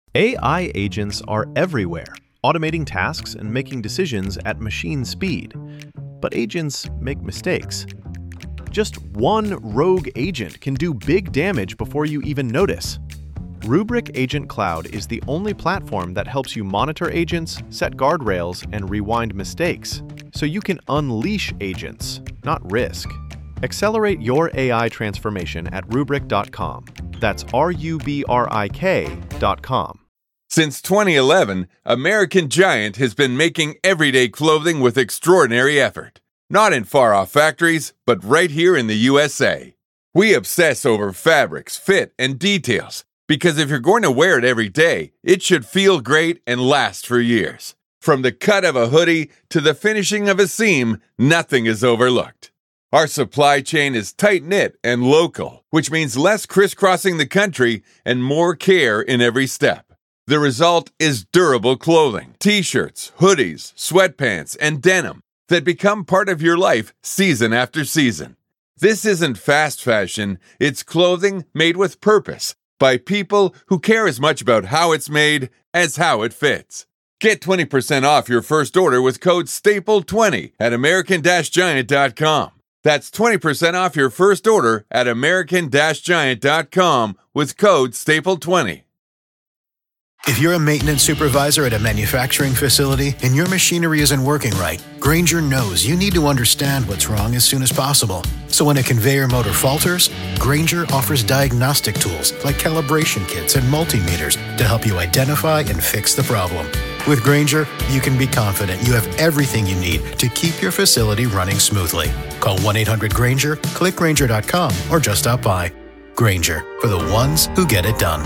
AI agents are everywhere, automating tasks and making decisions at machine speed. But agents make mistakes. Just one rogue agent can do big damage before you even notice. Rubrik Agent Cloud is the only platform that helps you monitor agents, set guardrails, and rewind mistakes, so you can unleash agents, not risk. Accelerate your AI transformation at Rubrik.com. That's RUBRIK.com. Since 2011, American Giant has been making everyday clothing with extraordinary effort. Not in far-off factories, but right here in the USA. We obsess over fabrics, fit, and details, because if you're going to wear it every day, it should feel great and last for years. From the cut of a hoodie to the finishing of a seam, nothing is overlooked. Our supply chain is tight-knit and local, which means less crisscrossing the country and more care in every step. The result is durable clothing, t-shirts, hoodies, sweatpants, and denim that become part of your life season after season. This isn't fast fashion, it's clothing made with purpose by people who care as much about how it's made as how it fits. Get 20% off your first order with code STAPLE20 at American-Giant.com. That's 20% off your first order at American-Giant.com with code STAPLE20. If you're a maintenance supervisor at a manufacturing facility and your machinery isn't working right, Grainger knows you need to understand what's wrong as soon as possible. So when a conveyor motor falters, Grainger offers diagnostic tools like calibration kits and multimeters to help you identify and fix the problem. With Grainger, you can be confident you have everything you need to keep your facility running smoothly. Call 1-800-GRAINGER, click Grainger.com, or just stop by. Grainger, for the ones who get it done.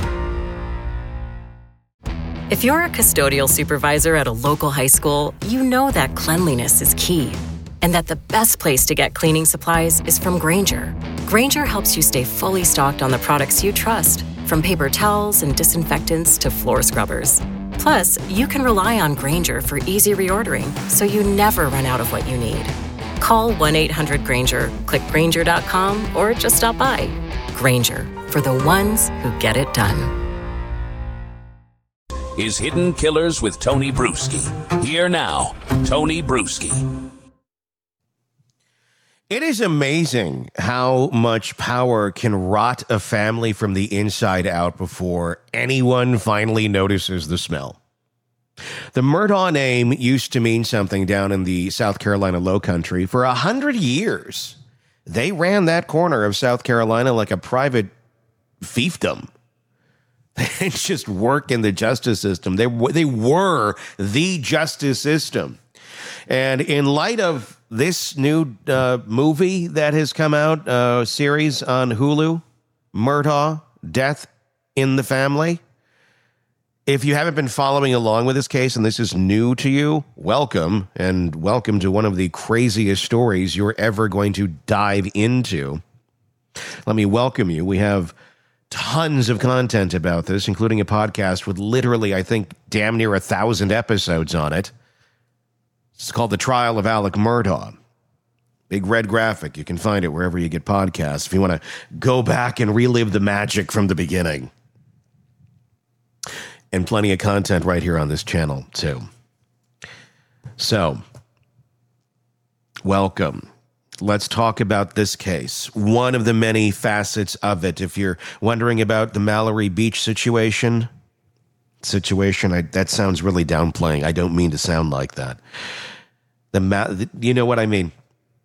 If you're a custodial supervisor at a local high school, you know that cleanliness is key, and that the best place to get cleaning supplies is from Grainger. Grainger helps you stay fully stocked on the products you trust, from paper towels and disinfectants to floor scrubbers. Plus, you can rely on Grainger for easy reordering, so you never run out of what you need. Call 1-800-GRAINGER, click Grainger.com, or just stop by. Grainger, for the ones who get it done. Is Hidden Killers with Tony Bruschi. Here now, Tony Bruschi. It is amazing how much power can rot a family from the inside out before anyone finally notices the smell. The Murdaugh name used to mean something down in the South Carolina Lowcountry for 100 years. They ran that corner of South Carolina like a private fiefdom. They just work in the justice system. They were the justice system. And in light of this new movie that has come out, series on Hulu, Murdaugh, Death in the Family, if you haven't been following along with this case and this is new to you, welcome, and welcome to one of the craziest stories you're ever going to dive into. Let me welcome you. We have tons of content about this, including a podcast with literally, I think, damn near 1,000 episodes on it. It's called The Trial of Alec Murdaugh. Big red graphic. You can find it wherever you get podcasts if you want to go back and relive the magic from the beginning. And plenty of content right here on this channel, too. So, welcome. Let's talk about this case. One of the many facets of it. If you're wondering about the Mallory Beach situation, that sounds really downplaying. I don't mean to sound like that. You know what I mean?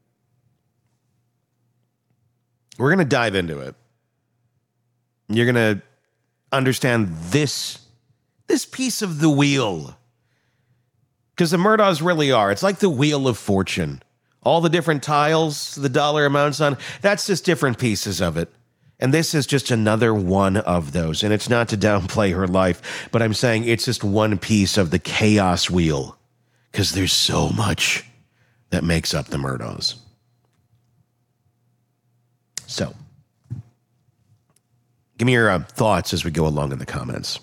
We're going to dive into it. You're going to understand this piece of the wheel. Because the Murdaughs really are. It's like the Wheel of Fortune. All the different tiles, the dollar amounts on, that's just different pieces of it. And this is just another one of those. And it's not to downplay her life, but I'm saying it's just one piece of the chaos wheel. Because there's so much that makes up the Murdaughs. So, give me your thoughts as we go along in the comments.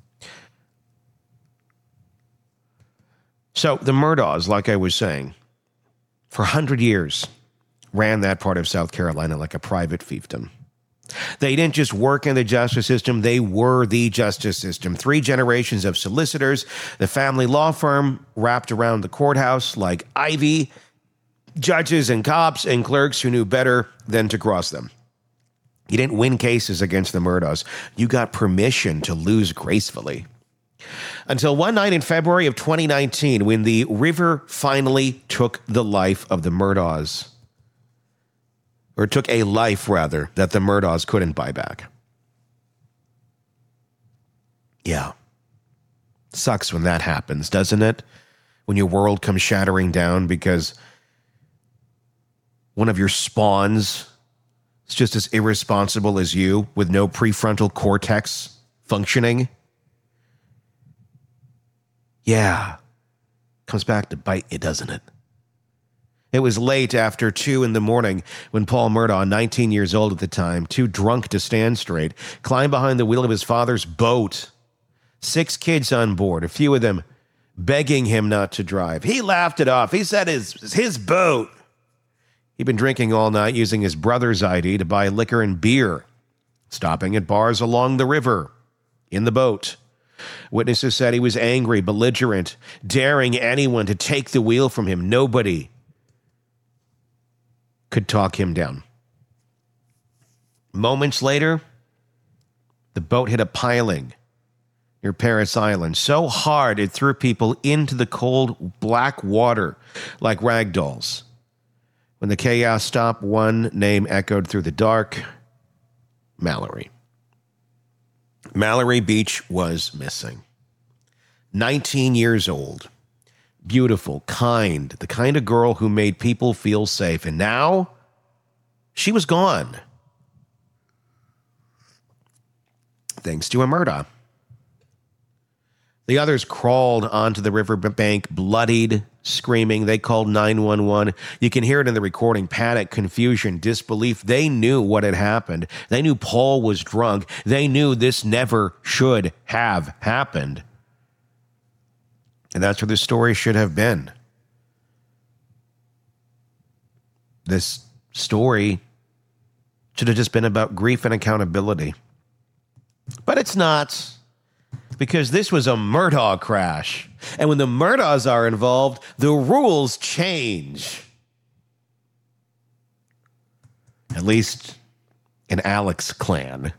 So, the Murdaughs, like I was saying, for 100 years, ran that part of South Carolina like a private fiefdom. They didn't just work in the justice system, they were the justice system. 3 generations of solicitors, the family law firm wrapped around the courthouse like ivy, judges and cops and clerks who knew better than to cross them. You didn't win cases against the Murdaughs. You got permission to lose gracefully. Until one night in February of 2019, when the river finally took the life of the Murdaughs. Or took a life, rather, that the Murdaughs couldn't buy back. Yeah. Sucks when that happens, doesn't it? When your world comes shattering down because one of your spawns is just as irresponsible as you with no prefrontal cortex functioning. Yeah. Comes back to bite you, doesn't it? It was late after 2 in the morning when Paul Murdaugh, 19 years old at the time, too drunk to stand straight, climbed behind the wheel of his father's boat. 6 kids on board, a few of them begging him not to drive. He laughed it off. He said it's his boat. He'd been drinking all night, using his brother's ID to buy liquor and beer, stopping at bars along the river, in the boat. Witnesses said he was angry, belligerent, daring anyone to take the wheel from him. Nobody could talk him down. Moments later, the boat hit a piling near Parris Island so hard it threw people into the cold black water like rag dolls. When the chaos stopped, one name echoed through the dark: Mallory. Mallory Beach was missing. 19 years old. Beautiful, kind, the kind of girl who made people feel safe. And now, she was gone. Thanks to a Murdaugh. The others crawled onto the riverbank, bloodied, screaming. They called 911. You can hear it in the recording. Panic, confusion, disbelief. They knew what had happened. They knew Paul was drunk. They knew this never should have happened. And that's where the story should have been. This story should have just been about grief and accountability. But it's not, because this was a Murdaugh crash. And when the Murdaughs are involved, the rules change. At least in Alec's clan.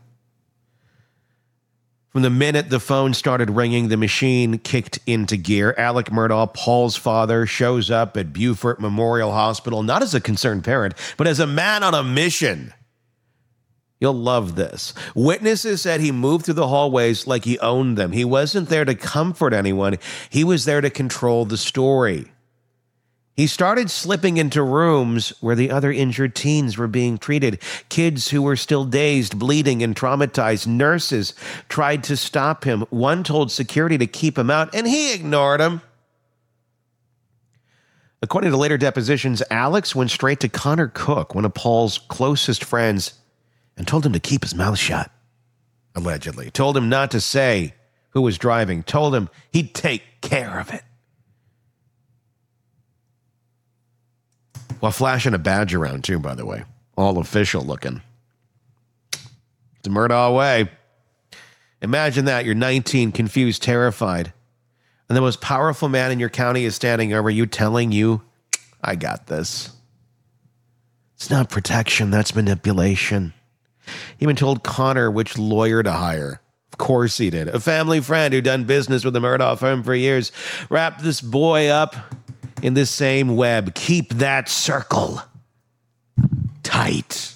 From the minute the phone started ringing, the machine kicked into gear. Alec Murdaugh, Paul's father, shows up at Beaufort Memorial Hospital, not as a concerned parent, but as a man on a mission. You'll love this. Witnesses said he moved through the hallways like he owned them. He wasn't there to comfort anyone. He was there to control the story. He started slipping into rooms where the other injured teens were being treated. Kids who were still dazed, bleeding, and traumatized. Nurses tried to stop him. One told security to keep him out, and he ignored them. According to later depositions, Alex went straight to Connor Cook, one of Paul's closest friends, and told him to keep his mouth shut, allegedly. Told him not to say who was driving. Told him he'd take care of it. While flashing a badge around, too, by the way. All official looking. The Murdaugh way. Imagine that. You're 19, confused, terrified. And the most powerful man in your county is standing over you, telling you, I got this. It's not protection, that's manipulation. He even told Connor which lawyer to hire. Of course he did. A family friend who'd done business with the Murdaugh firm for years. Wrapped this boy up in this same web. Keep that circle tight.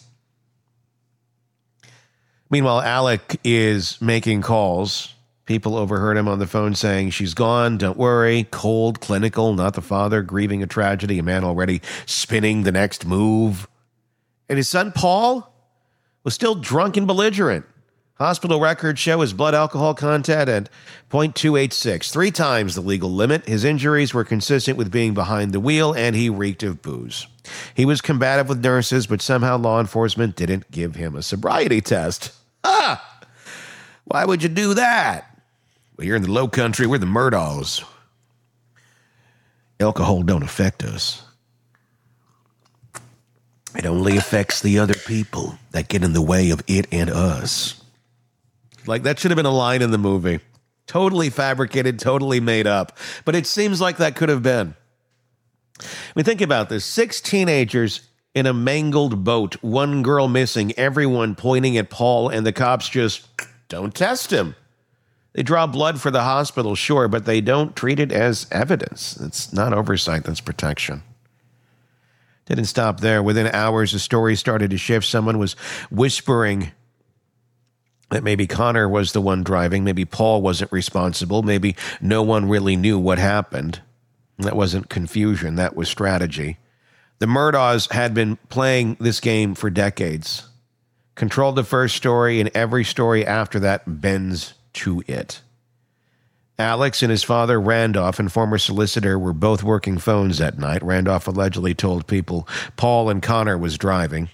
Meanwhile, Alec is making calls. People overheard him on the phone saying, she's gone, don't worry. Cold, clinical, not the father, grieving a tragedy, a man already spinning the next move. And his son, Paul, was still drunk and belligerent. Hospital records show his blood alcohol content at 0.286, 3 times the legal limit. His injuries were consistent with being behind the wheel, and he reeked of booze. He was combative with nurses, but somehow law enforcement didn't give him a sobriety test. Why would you do that? Well, you're in the low country. We're the Murdaughs. Alcohol don't affect us. It only affects the other people that get in the way of it and us. Like, that should have been a line in the movie. Totally fabricated, totally made up. But it seems like that could have been. I mean, think about this. 6 teenagers in a mangled boat, 1 girl missing, everyone pointing at Paul, and the cops just don't test him. They draw blood for the hospital, sure, but they don't treat it as evidence. It's not oversight, that's protection. Didn't stop there. Within hours, the story started to shift. Someone was whispering that maybe Connor was the one driving. Maybe Paul wasn't responsible. Maybe no one really knew what happened. That wasn't confusion. That was strategy. The Murdaughs had been playing this game for decades. Controlled the first story, and every story after that bends to it. Alex and his father, Randolph, and former solicitor were both working phones that night. Randolph allegedly told people Paul and Connor was driving.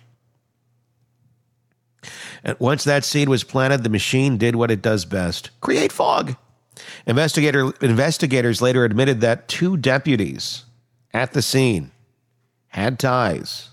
And once that seed was planted, the machine did what it does best: create fog. Investigators later admitted that 2 deputies at the scene had ties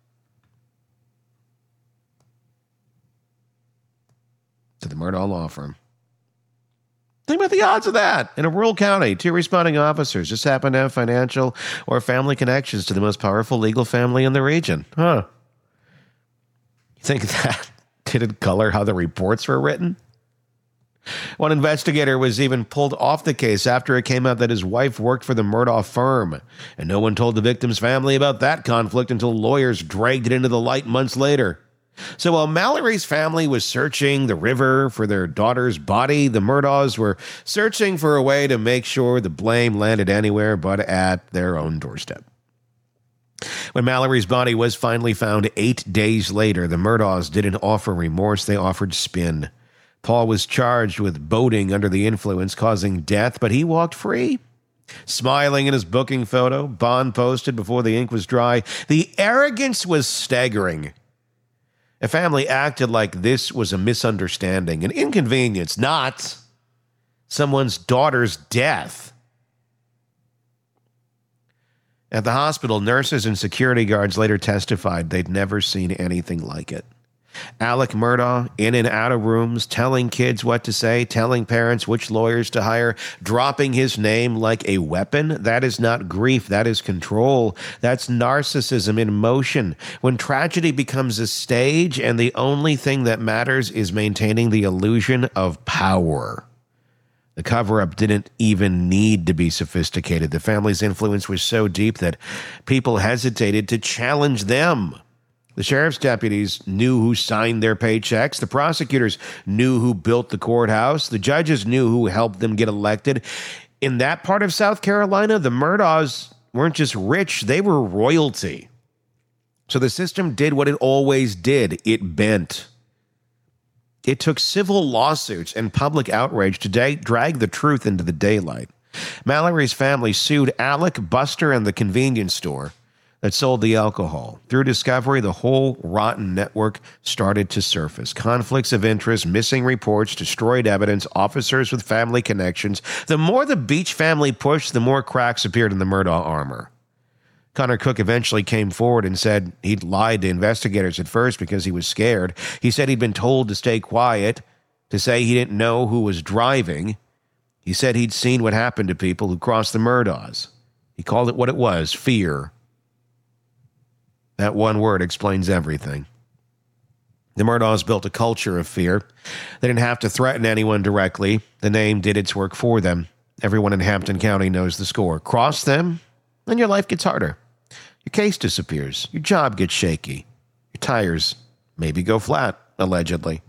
to the Murdaugh law firm. Think about the odds of that. In a rural county, 2 responding officers just happen to have financial or family connections to the most powerful legal family in the region. Huh. You think that didn't color how the reports were written? One investigator was even pulled off the case after it came out that his wife worked for the Murdaugh firm, and no one told the victim's family about that conflict until lawyers dragged it into the light months later. So while Mallory's family was searching the river for their daughter's body, the Murdaughs were searching for a way to make sure the blame landed anywhere but at their own doorstep. When Mallory's body was finally found 8 days later, the Murdaughs didn't offer remorse, they offered spin. Paul was charged with boating under the influence, causing death, but he walked free. Smiling in his booking photo, bond posted before the ink was dry. The arrogance was staggering. A family acted like this was a misunderstanding, an inconvenience, not someone's daughter's death. At the hospital, nurses and security guards later testified they'd never seen anything like it. Alec Murdaugh, in and out of rooms, telling kids what to say, telling parents which lawyers to hire, dropping his name like a weapon. That is not grief, that is control. That's narcissism in motion. When tragedy becomes a stage and the only thing that matters is maintaining the illusion of power. The cover-up didn't even need to be sophisticated. The family's influence was so deep that people hesitated to challenge them. The sheriff's deputies knew who signed their paychecks. The prosecutors knew who built the courthouse. The judges knew who helped them get elected. In that part of South Carolina, the Murdaughs weren't just rich, they were royalty. So the system did what it always did. It bent. It took civil lawsuits and public outrage to drag the truth into the daylight. Mallory's family sued Alec, Buster, and the convenience store that sold the alcohol. Through discovery, the whole rotten network started to surface. Conflicts of interest, missing reports, destroyed evidence, officers with family connections. The more the Beach family pushed, the more cracks appeared in the Murdaugh armor. Connor Cook eventually came forward and said he'd lied to investigators at first because he was scared. He said he'd been told to stay quiet, to say he didn't know who was driving. He said he'd seen what happened to people who crossed the Murdaughs. He called it what it was, fear. That one word explains everything. The Murdaughs built a culture of fear. They didn't have to threaten anyone directly. The name did its work for them. Everyone in Hampton County knows the score. Cross them, and your life gets harder. Your case disappears. Your job gets shaky. Your tires maybe go flat, allegedly.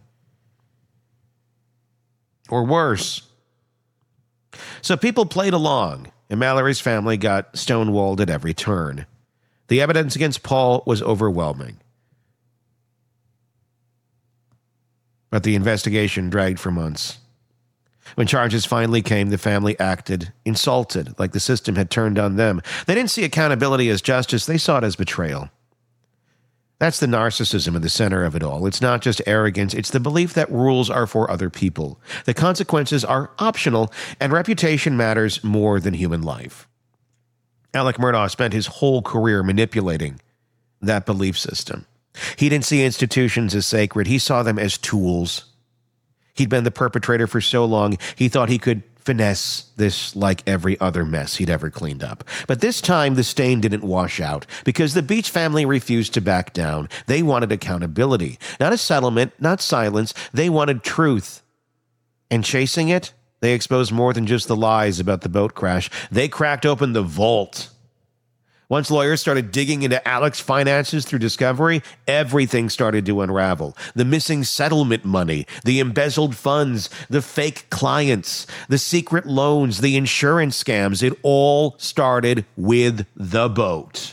Or worse. So people played along, and Mallory's family got stonewalled at every turn. The evidence against Paul was overwhelming. But the investigation dragged for months. When charges finally came, the family acted insulted, like the system had turned on them. They didn't see accountability as justice, they saw it as betrayal. That's the narcissism in the center of it all. It's not just arrogance, it's the belief that rules are for other people. The consequences are optional, and reputation matters more than human life. Alec Murdaugh spent his whole career manipulating that belief system. He didn't see institutions as sacred. He saw them as tools. He'd been the perpetrator for so long, he thought he could finesse this like every other mess he'd ever cleaned up. But this time, the stain didn't wash out because the Beach family refused to back down. They wanted accountability, not a settlement, not silence. They wanted truth. And chasing it, they exposed more than just the lies about the boat crash. They cracked open the vault. Once lawyers started digging into Alec's finances through discovery, everything started to unravel. The missing settlement money, the embezzled funds, the fake clients, the secret loans, the insurance scams. It all started with the boat.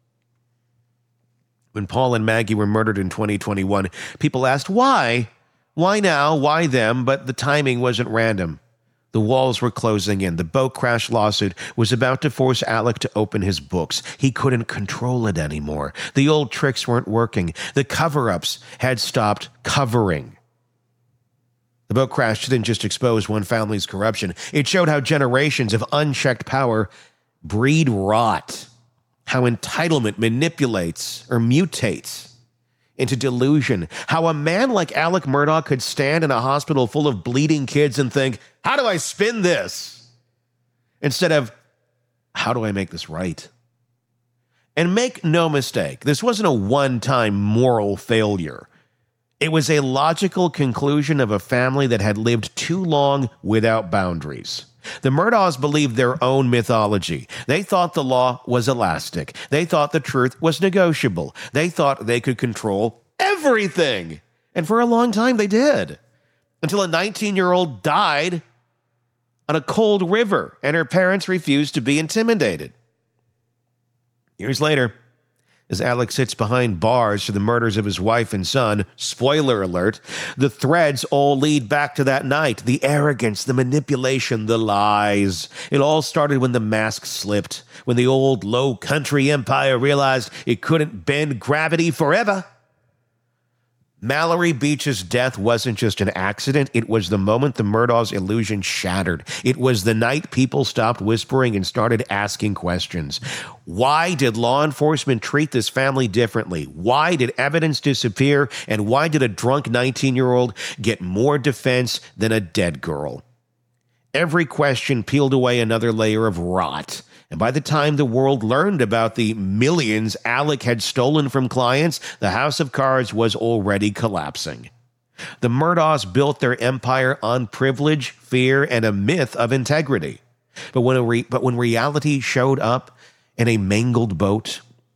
When Paul and Maggie were murdered in 2021, people asked why? Why now? Why them? But the timing wasn't random. The walls were closing in. The boat crash lawsuit was about to force Alec to open his books. He couldn't control it anymore. The old tricks weren't working. The cover-ups had stopped covering. The boat crash didn't just expose one family's corruption. It showed how generations of unchecked power breed rot, how entitlement manipulates or mutates into delusion, how a man like Alec Murdaugh could stand in a hospital full of bleeding kids and think, how do I spin this? Instead of, how do I make this right? And make no mistake, this wasn't a one-time moral failure. It was a logical conclusion of a family that had lived too long without boundaries. The Murdaughs believed their own mythology. They thought the law was elastic. They thought the truth was negotiable. They thought they could control everything. And for a long time, they did. Until a 19-year-old died on a cold river, and her parents refused to be intimidated. Years later, as Alec sits behind bars for the murders of his wife and son, spoiler alert, the threads all lead back to that night. The arrogance, the manipulation, the lies. It all started when the mask slipped, when the old low country empire realized it couldn't bend gravity forever. Mallory Beach's death wasn't just an accident. It was the moment the Murdaughs' illusion shattered. It was the night people stopped whispering and started asking questions. Why did law enforcement treat this family differently? Why did evidence disappear? And why did a drunk 19-year-old get more defense than a dead girl? Every question peeled away another layer of rot. And by the time the world learned about the millions Alec had stolen from clients, the house of cards was already collapsing. The Murdaughs built their empire on privilege, fear, and a myth of integrity. But when reality showed up in a mangled boat,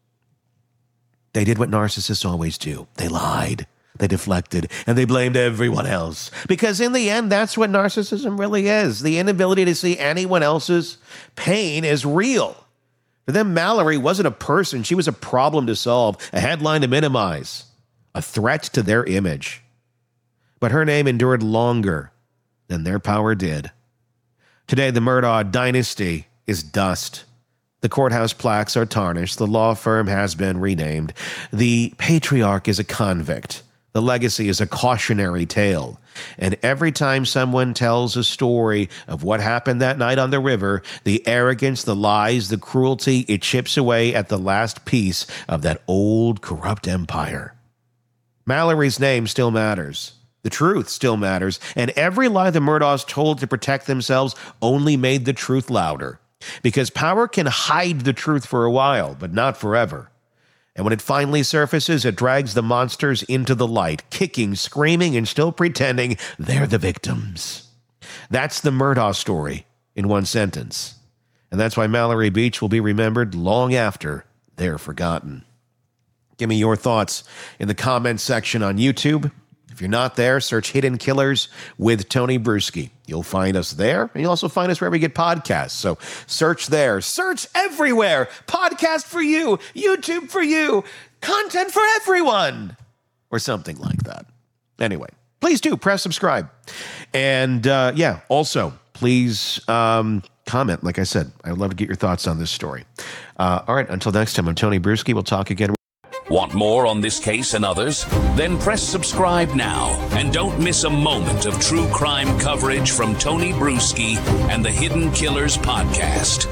they did what narcissists always do. They lied. They deflected, and they blamed everyone else. Because in the end, that's what narcissism really is. The inability to see anyone else's pain as real. For them, Mallory wasn't a person. She was a problem to solve, a headline to minimize, a threat to their image. But her name endured longer than their power did. Today, the Murdaugh dynasty is dust. The courthouse plaques are tarnished. The law firm has been renamed. The patriarch is a convict. The legacy is a cautionary tale. And every time someone tells a story of what happened that night on the river, the arrogance, the lies, the cruelty, it chips away at the last piece of that old corrupt empire. Mallory's name still matters. The truth still matters. And every lie the Murdaughs told to protect themselves only made the truth louder. Because power can hide the truth for a while, but not forever. And when it finally surfaces, it drags the monsters into the light, kicking, screaming, and still pretending they're the victims. That's the Murdaugh story in one sentence. And that's why Mallory Beach will be remembered long after they're forgotten. Give me your thoughts in the comments section on YouTube. If you're not there, search Hidden Killers with Tony Bruschi. You'll find us there, and you'll also find us wherever you get podcasts. So search there. Search everywhere. Podcast for you. YouTube for you. Content for everyone. Or something like that. Anyway, please do press subscribe. And also, please comment. Like I said, I'd love to get your thoughts on this story. All right, until next time, I'm Tony Bruschi. We'll talk again. Want more on this case and others? Then press subscribe now and don't miss a moment of true crime coverage from Tony Bruschi and the Hidden Killers podcast.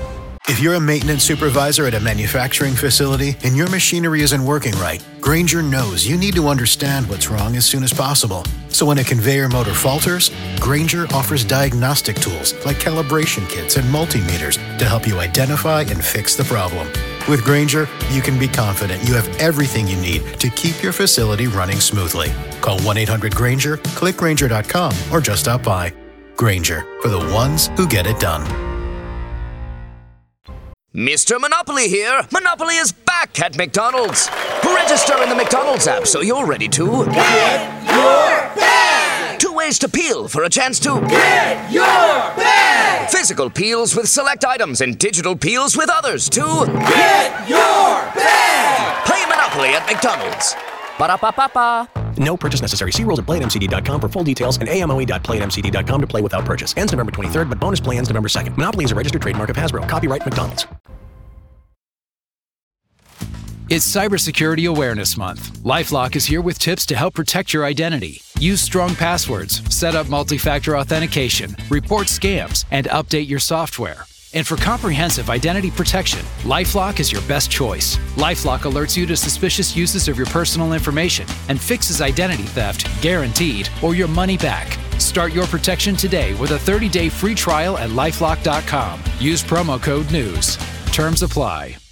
If you're a maintenance supervisor at a manufacturing facility and your machinery isn't working right, Grainger knows you need to understand what's wrong as soon as possible. So when a conveyor motor falters, Grainger offers diagnostic tools like calibration kits and multimeters to help you identify and fix the problem. With Grainger, you can be confident you have everything you need to keep your facility running smoothly. Call 1-800-GRAINGER, click Grainger.com, or just stop by. Grainger, for the ones who get it done. Mr. Monopoly here. Monopoly is back at McDonald's. Register in the McDonald's app so you're ready to get your bag. 2 ways to peel for a chance to get your bag. Physical peels with select items and digital peels with others to get your bag. Play Monopoly at McDonald's. Ba-da-ba-ba-ba. No purchase necessary. See rules at playatmcd.com for full details and amoe.playatmcd.com to play without purchase. Ends November 23rd, but bonus play ends November 2nd. Monopoly is a registered trademark of Hasbro. Copyright McDonald's. It's Cybersecurity Awareness Month. LifeLock is here with tips to help protect your identity. Use strong passwords, set up multi-factor authentication, report scams, and update your software. And for comprehensive identity protection, LifeLock is your best choice. LifeLock alerts you to suspicious uses of your personal information and fixes identity theft, guaranteed, or your money back. Start your protection today with a 30-day free trial at LifeLock.com. Use promo code NEWS. Terms apply.